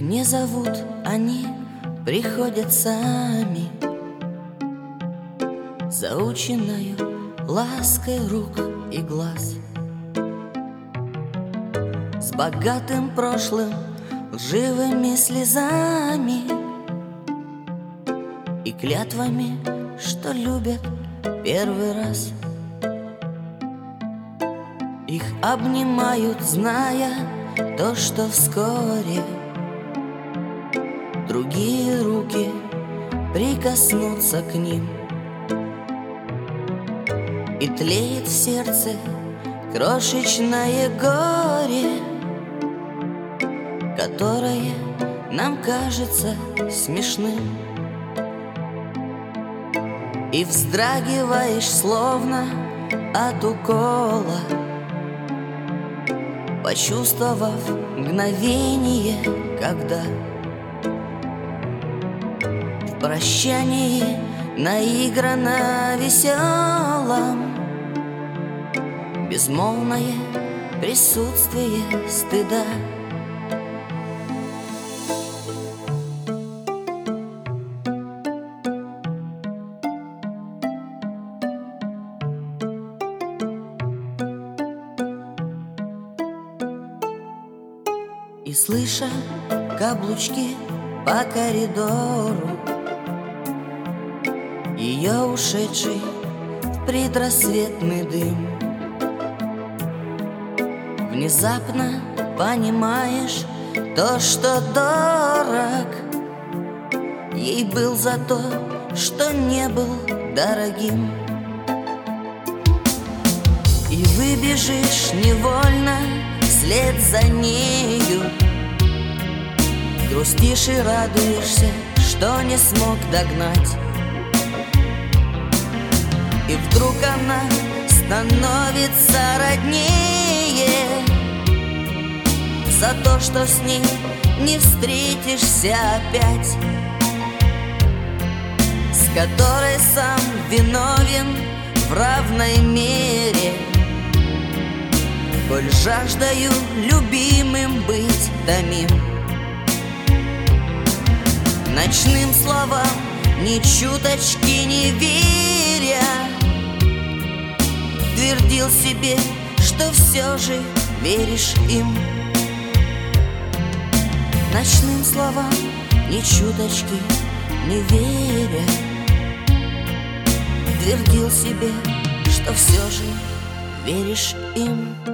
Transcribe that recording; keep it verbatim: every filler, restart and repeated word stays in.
не зовут, они приходят сами, заученною лаской рук и глаз, с богатым прошлым, лживыми слезами и клятвами, что любят первый раз. Их обнимают, зная то, что вскоре другие руки прикоснутся к ним, и тлеет в сердце крошечное горе, которое нам кажется смешным. И вздрагиваешь, словно от укола, почувствовав мгновение, когда в прощании наигранно веселом безмолвное присутствие стыда. И слыша каблучки по коридору, ее ушедший в предрассветный дым, внезапно понимаешь то, что дорог ей был за то, что не был дорогим. И выбежишь невольно вслед за нею, грустишь и радуешься, что не смог догнать. И вдруг она становится роднее за то, что с ней не встретишься опять, с которой сам виновен в равной мере, коль жаждаю любимым быть томим. Ночным словам ни чуточки не веря, твердил себе, что все же веришь им. Ночным словам ни чуточки не веря, твердил себе, что все же веришь им.